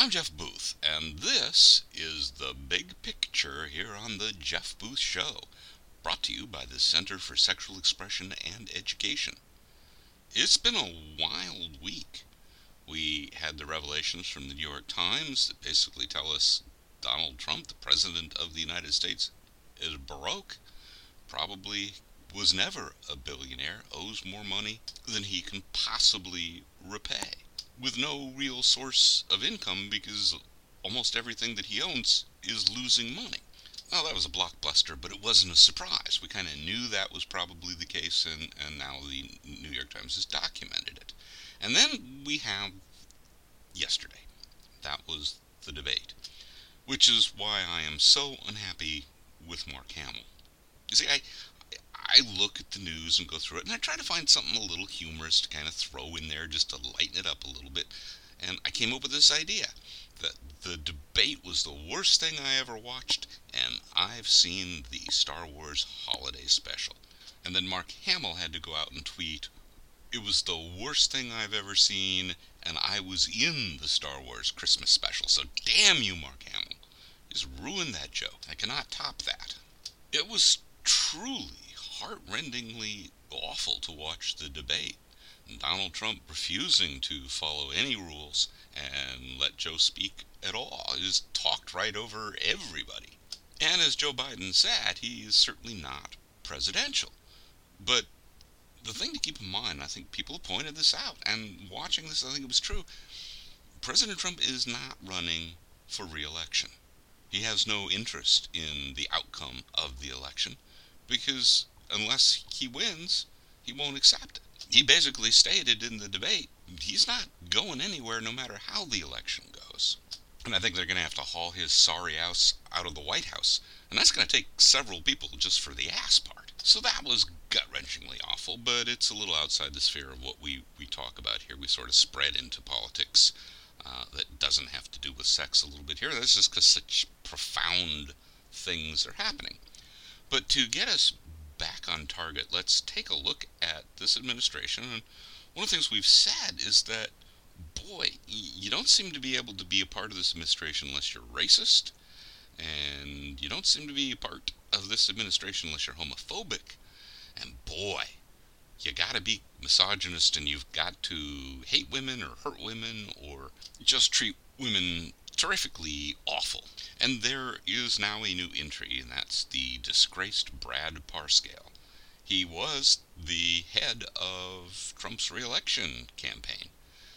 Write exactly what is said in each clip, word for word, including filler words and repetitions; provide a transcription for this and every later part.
I'm Jeff Booth, and this is The Big Picture here on The Jeff Booth Show, brought to you by the Center for Sexual Expression and Education. It's been a wild week. We had the revelations from the New York Times that basically tell us Donald Trump, the President of the United States, is baroque, probably was never a billionaire, owes more money than he can possibly repay, with no real source of income because almost everything that he owns is losing money. Well, that was a blockbuster, but it wasn't a surprise. We kind of knew that was probably the case, and, and now the New York Times has documented it. And then we have yesterday. That was the debate, which is why I am so unhappy with Mark Hamill. You see, I I look at the news and go through it, and I try to find something a little humorous to kind of throw in there just to lighten it up a little bit. And I came up with this idea that the debate was the worst thing I ever watched, and I've seen the Star Wars Holiday Special. And then Mark Hamill had to go out and tweet, it was the worst thing I've ever seen, and I was in the Star Wars Christmas Special. So damn you, Mark Hamill. Just ruined that joke. I cannot top that. It was truly heart-rendingly awful to watch the debate. Donald Trump refusing to follow any rules and let Joe speak at all. He just talked right over everybody. And as Joe Biden said, he is certainly not presidential. But the thing to keep in mind, I think people have pointed this out, and watching this, I think it was true, President Trump is not running for re-election. He has no interest in the outcome of the election, because unless he wins, he won't accept it. He basically stated in the debate, he's not going anywhere no matter how the election goes. And I think they're going to have to haul his sorry ass out of the White House. And that's going to take several people just for the ass part. So that was gut-wrenchingly awful, but it's a little outside the sphere of what we, we talk about here. We sort of spread into politics uh, that doesn't have to do with sex a little bit here. That's just because such profound things are happening. But to get us back on target, let's take a look at this administration. And one of the things we've said is that, boy, you don't seem to be able to be a part of this administration unless you're racist, and you don't seem to be a part of this administration unless you're homophobic, and boy, you gotta be misogynist, and you've got to hate women or hurt women or just treat women terrifically awful. And there is now a new entry, and that's the disgraced Brad Parscale. He was the head of Trump's re-election campaign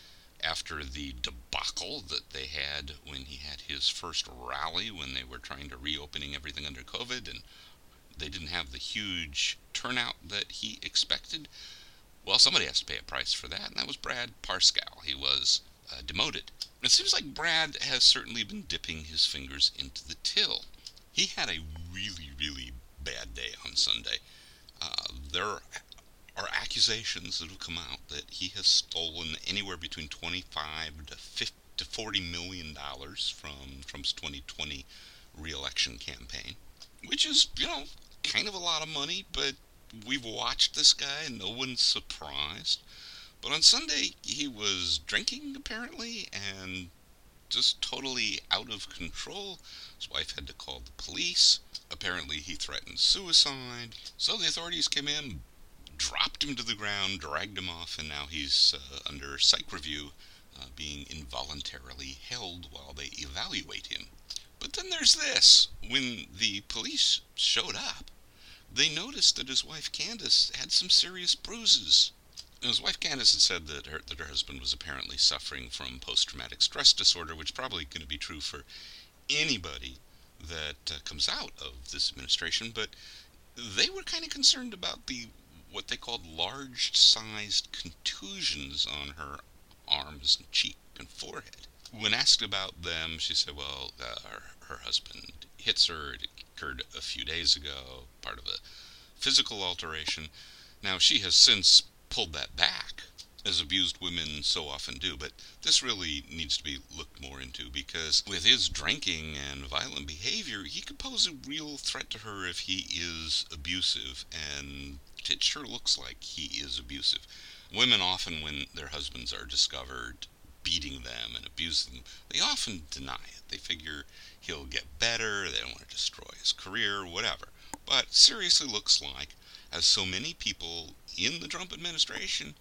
after the debacle that they had when he had his first rally when they were trying to reopening everything under COVID, and they didn't have the huge turnout that he expected. Well, somebody has to pay a price for that, and that was Brad Parscale. He was uh, demoted. It seems like Brad has certainly been dipping his fingers into the till. He had a really, really bad day on Sunday. Uh, there are accusations that have come out that he has stolen anywhere between twenty-five to fifty to forty million dollars from Trump's twenty twenty re-election campaign, which is, you know, kind of a lot of money, but we've watched this guy and no one's surprised. But on Sunday, he was drinking, apparently, and just totally out of control. His wife had to call the police. Apparently, he threatened suicide. So the authorities came in, dropped him to the ground, dragged him off, and now he's uh, under psych review, uh, being involuntarily held while they evaluate him. But then there's this. When the police showed up, they noticed that his wife Candace had some serious bruises. His wife Candace had said that her, that her husband was apparently suffering from post-traumatic stress disorder, which is probably going to be true for anybody that uh, comes out of this administration, but they were kind of concerned about the what they called large-sized contusions on her arms and cheek and forehead. When asked about them, she said, well, uh, her, her husband hits her. It occurred a few days ago, part of a physical alteration. Now, she has since pulled that back, as abused women so often do, but this really needs to be looked more into, because with his drinking and violent behavior, he could pose a real threat to her if he is abusive, and it sure looks like he is abusive. Women often, when their husbands are discovered beating them and abusing them, they often deny it. They figure he'll get better, they don't want to destroy his career, whatever. But seriously looks like, as so many people in the Trump administration,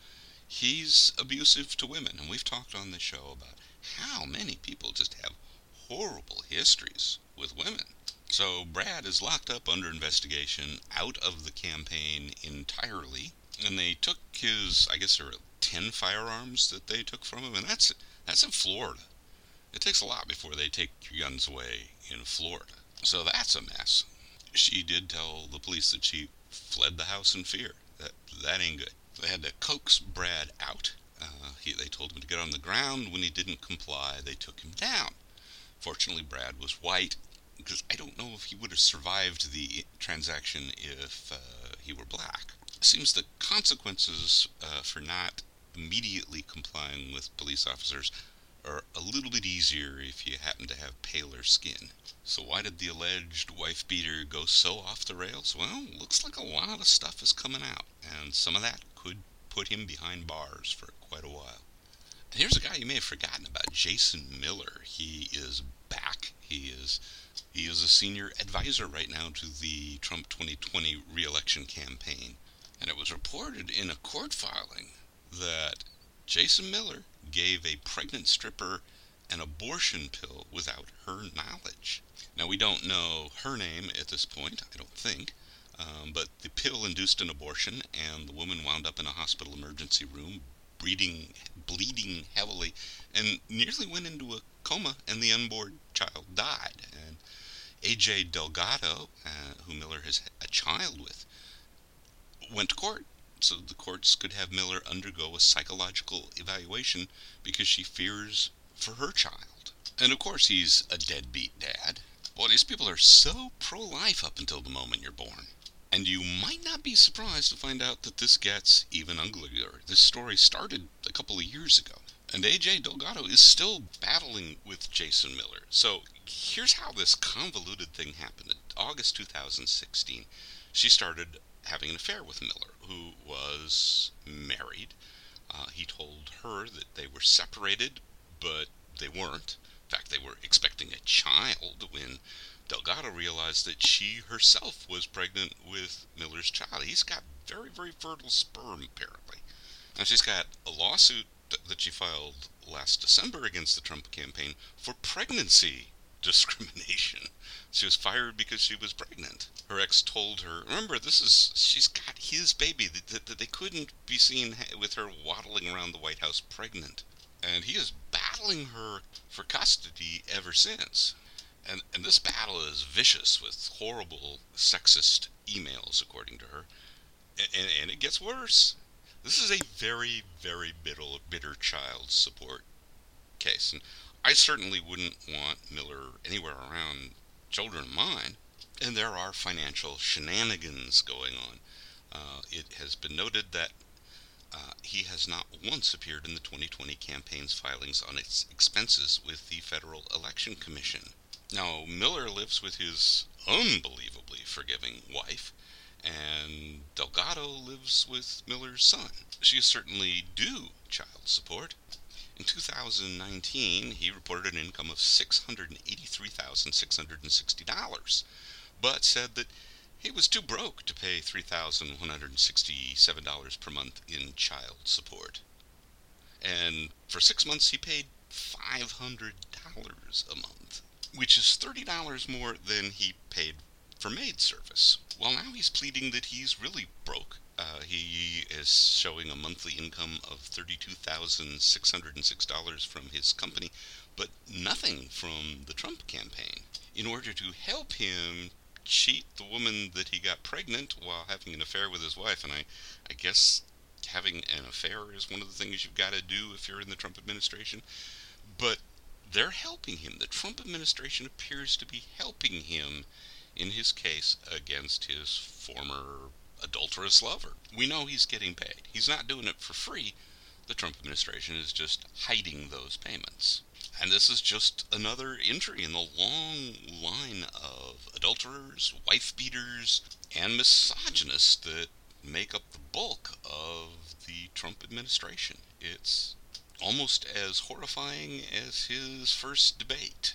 he's abusive to women. And we've talked on this show about how many people just have horrible histories with women. So Brad is locked up under investigation, out of the campaign entirely, and they took his, I guess there were ten firearms that they took from him, and that's that's in Florida. It takes a lot before they take your guns away in Florida. So that's a mess. She did tell the police that she fled the house in fear. That that ain't good. They had to coax Brad out. Uh, he, they told him to get on the ground. When he didn't comply, they took him down. Fortunately, Brad was white, because I don't know if he would have survived the transaction if uh, he were black. It seems the consequences uh, for not immediately complying with police officers are a little bit easier if you happen to have paler skin. So why did the alleged wife beater go so off the rails? Well, looks like a lot of stuff is coming out, and some of that could put him behind bars for quite a while. And here's a guy you may have forgotten about, Jason Miller. He is back. He is he is a senior advisor right now to the Trump twenty twenty re-election campaign. And it was reported in a court filing that Jason Miller gave a pregnant stripper an abortion pill without her knowledge. Now, we don't know her name at this point, I don't think, um, but the pill induced an abortion, and the woman wound up in a hospital emergency room, bleeding, bleeding heavily, and nearly went into a coma, and the unborn child died. And A J Delgado, uh, who Miller has a child with, went to court so the courts could have Miller undergo a psychological evaluation because she fears for her child. And of course he's a deadbeat dad. Boy, these people are so pro-life up until the moment you're born. And you might not be surprised to find out that this gets even uglier. This story started a couple of years ago, and A J Delgado is still battling with Jason Miller. So here's how this convoluted thing happened. In August two thousand sixteen, she started having an affair with Miller, who was married. Uh, he told her that they were separated, but they weren't. In fact, they were expecting a child when Delgado realized that she herself was pregnant with Miller's child. He's got very, very fertile sperm, apparently. Now, she's got a lawsuit th- that she filed last December against the Trump campaign for pregnancy discrimination. She was fired because she was pregnant. Her ex told her, remember, this is, she's got his baby, that, that they couldn't be seen with her waddling around the White House pregnant. And he is battling her for custody ever since. And, and this battle is vicious with horrible sexist emails, according to her. And, and, and it gets worse. This is a very, very bitter, bitter child support case. And I certainly wouldn't want Miller anywhere around children of mine. And there are financial shenanigans going on. Uh, it has been noted that uh, he has not once appeared in the twenty twenty campaign's filings on its expenses with the Federal Election Commission. Now, Miller lives with his unbelievably forgiving wife, and Delgado lives with Miller's son. She is certainly due child support. In two thousand nineteen, he reported an income of six hundred eighty-three thousand six hundred sixty dollars, but said that he was too broke to pay three thousand one hundred sixty-seven dollars per month in child support. And for six months, he paid five hundred dollars a month, which is thirty dollars more than he paid for maid service. Well, now he's pleading that he's really broke. Uh, he is showing a monthly income of thirty-two thousand six hundred six dollars from his company, but nothing from the Trump campaign. In order to help him cheat the woman that he got pregnant while having an affair with his wife, and I, I guess having an affair is one of the things you've got to do if you're in the Trump administration, but they're helping him. The Trump administration appears to be helping him in his case against his former adulterous lover. We know he's getting paid. He's not doing it for free. The Trump administration is just hiding those payments. And this is just another entry in the long line of adulterers, wife beaters, and misogynists that make up the bulk of the Trump administration. It's almost as horrifying as his first debate.